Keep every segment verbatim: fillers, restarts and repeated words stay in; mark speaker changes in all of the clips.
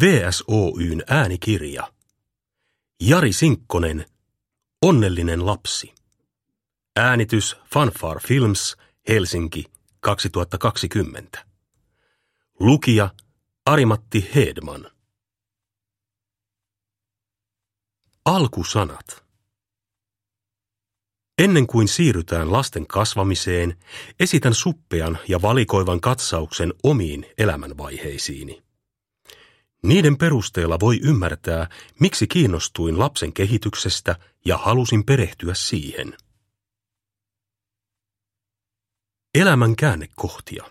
Speaker 1: V S Oy:n äänikirja. Jari Sinkkonen, Onnellinen lapsi. Äänitys Fanfare Films, Helsinki, kaksituhattakaksikymmentä. Lukija Ari-Matti Hedman. Alkusanat. Ennen kuin siirrytään lasten kasvamiseen, esitän suppean ja valikoivan katsauksen omiin elämänvaiheisiini. Niiden perusteella voi ymmärtää, miksi kiinnostuin lapsen kehityksestä ja halusin perehtyä siihen. Elämän käännekohtia.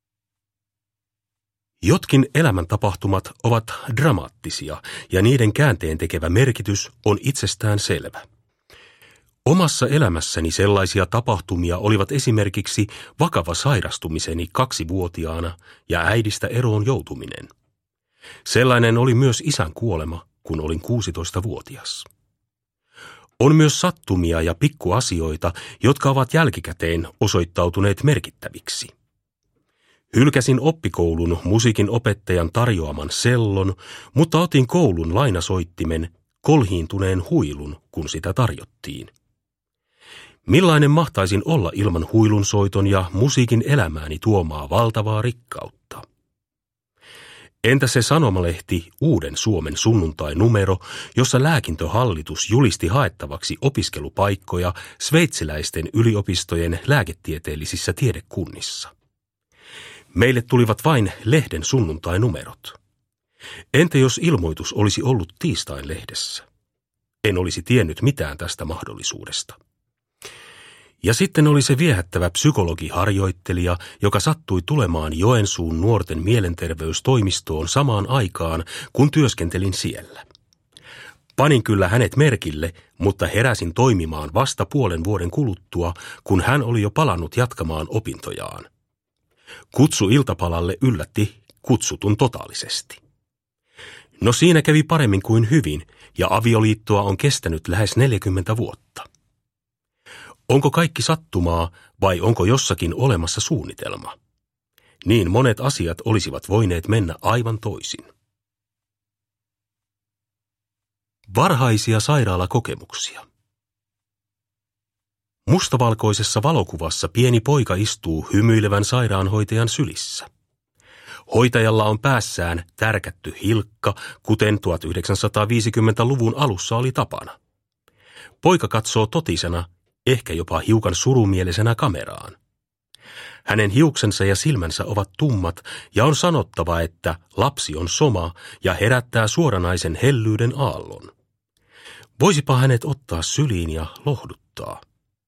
Speaker 1: Jotkin elämäntapahtumat ovat dramaattisia ja niiden käänteen tekevä merkitys on itsestään selvä. Omassa elämässäni sellaisia tapahtumia olivat esimerkiksi vakava sairastumiseni kaksivuotiaana ja äidistä eroon joutuminen. Sellainen oli myös isän kuolema, kun olin kuusitoistavuotias. On myös sattumia ja pikkuasioita, jotka ovat jälkikäteen osoittautuneet merkittäviksi. Hylkäsin oppikoulun musiikin opettajan tarjoaman sellon, mutta otin koulun lainasoittimen kolhiintuneen huilun, kun sitä tarjottiin. Millainen mahtaisin olla ilman huilunsoiton ja musiikin elämääni tuomaa valtavaa rikkautta? Entä se sanomalehti Uuden Suomen sunnuntai-numero, jossa lääkintöhallitus julisti haettavaksi opiskelupaikkoja sveitsiläisten yliopistojen lääketieteellisissä tiedekunnissa? Meille tulivat vain lehden sunnuntai-numerot. Entä jos ilmoitus olisi ollut tiistain lehdessä? En olisi tiennyt mitään tästä mahdollisuudesta. Ja sitten oli se viehättävä psykologiharjoittelija, joka sattui tulemaan Joensuun nuorten mielenterveystoimistoon samaan aikaan, kun työskentelin siellä. Panin kyllä hänet merkille, mutta heräsin toimimaan vasta puolen vuoden kuluttua, kun hän oli jo palannut jatkamaan opintojaan. Kutsu iltapalalle yllätti kutsutun totaalisesti. No siinä kävi paremmin kuin hyvin, ja avioliittoa on kestänyt lähes neljäkymmentä vuotta. Onko kaikki sattumaa vai onko jossakin olemassa suunnitelma? Niin monet asiat olisivat voineet mennä aivan toisin. Varhaisia sairaalakokemuksia. Mustavalkoisessa valokuvassa pieni poika istuu hymyilevän sairaanhoitajan sylissä. Hoitajalla on päässään tärkätty hilkka, kuten tuhatyhdeksänsataaviisikymmentäluvun alussa oli tapana. Poika katsoo totisena, ehkä jopa hiukan surumielisenä kameraan. Hänen hiuksensa ja silmänsä ovat tummat ja on sanottava, että lapsi on soma ja herättää suoranaisen hellyyden aallon. Voisipa hänet ottaa syliin ja lohduttaa.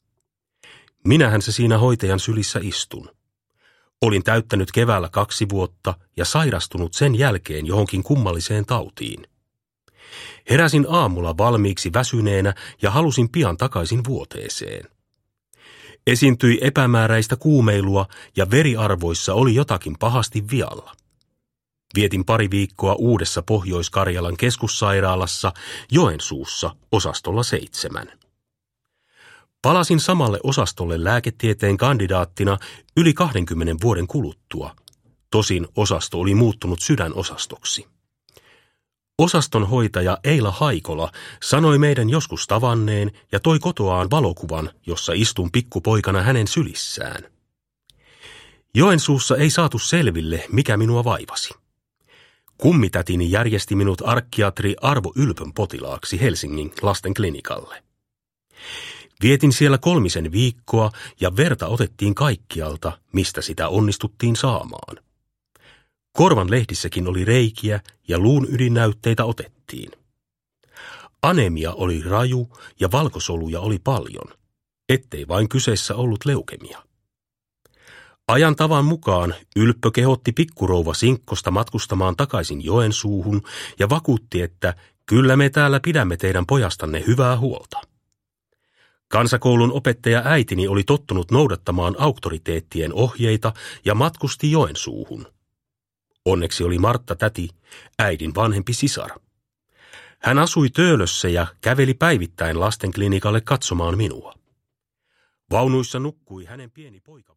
Speaker 1: Minähän se siinä hoitajan sylissä istun. Olin täyttänyt keväällä kaksi vuotta ja sairastunut sen jälkeen johonkin kummalliseen tautiin. Heräsin aamulla valmiiksi väsyneenä ja halusin pian takaisin vuoteeseen. Esiintyi epämääräistä kuumeilua ja veriarvoissa oli jotakin pahasti vialla. Vietin pari viikkoa uudessa Pohjois-Karjalan keskussairaalassa Joensuussa osastolla seitsemän. Palasin samalle osastolle lääketieteen kandidaattina yli kahdenkymmenen vuoden kuluttua. Tosin osasto oli muuttunut sydänosastoksi. Osaston hoitaja Eila Haikola sanoi meidän joskus tavanneen ja toi kotoaan valokuvan, jossa istun pikkupoikana hänen sylissään. Joensuussa ei saatu selville, mikä minua vaivasi. Kummitätini järjesti minut arkkiatri Arvo Ylpön potilaaksi Helsingin lastenklinikalle. Vietin siellä kolmisen viikkoa ja verta otettiin kaikkialta, mistä sitä onnistuttiin saamaan. Korvan lehdissäkin oli reikiä ja luun ydinäytteitä otettiin. Anemia oli raju ja valkosoluja oli paljon, ettei vain kyseessä ollut leukemia. Ajan tavan mukaan Ylppö kehotti pikkurouva Sinkkosta matkustamaan takaisin Joensuuhun ja vakuutti, että kyllä me täällä pidämme teidän pojastanne hyvää huolta. Kansakoulun opettaja äitini oli tottunut noudattamaan auktoriteettien ohjeita ja matkusti Joensuuhun. Onneksi oli Martta täti, äidin vanhempi sisar. Hän asui Töölössä ja käveli päivittäin lastenklinikalle katsomaan minua. Vaunuissa nukkui hänen pieni poika.